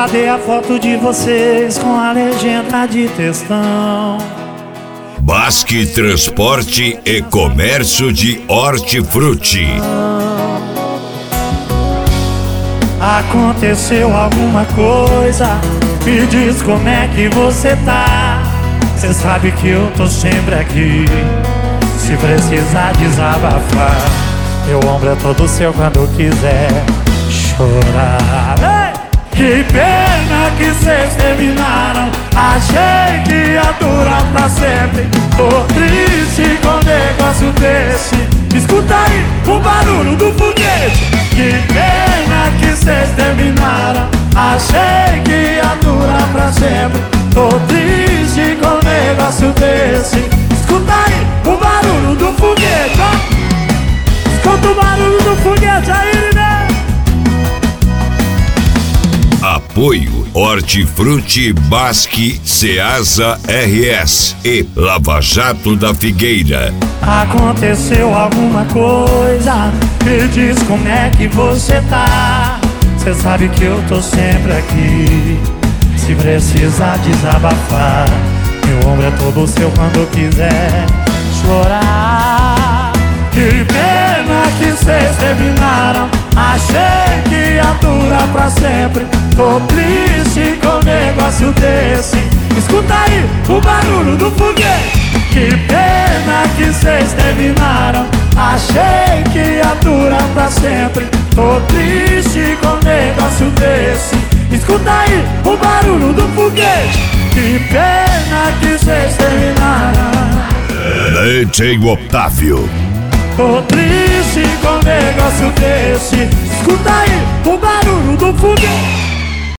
Cadê a foto de vocês com a legenda de textão? Basque Transporte e Comércio de Hortifruti. Aconteceu alguma coisa? Me diz como é que você tá. Cê sabe que eu tô sempre aqui, se precisar desabafar. Meu ombro é todo seu quando quiser chorar. Ei! Que pena que cês terminaram. Achei que ia durar pra sempre. Tô triste com um negócio desse. Escuta aí o barulho do foguete. Que pena que cês terminaram. Achei que ia durar pra sempre. Tô triste com um negócio desse. Escuta aí o barulho do foguete, ó. Escuta o barulho do foguete aí, né? Apoio Hortifruti, Basque, Ceasa RS e Lava Jato da Figueira. Aconteceu alguma coisa? Me diz como é que você tá. Cê sabe que eu tô sempre aqui, se precisar desabafar. Meu ombro é todo seu quando quiser chorar. Que pena que cês terminaram. Achei que ia durar pra sempre. Tô triste com um negócio desse. Escuta aí o barulho do foguete. Que pena que cês terminaram. Achei que ia durar pra sempre. Tô triste com um negócio desse. Escuta aí o barulho do foguete. Que pena que cês terminaram. Leite Otávio. Tô triste com um negócio desse. Escuta aí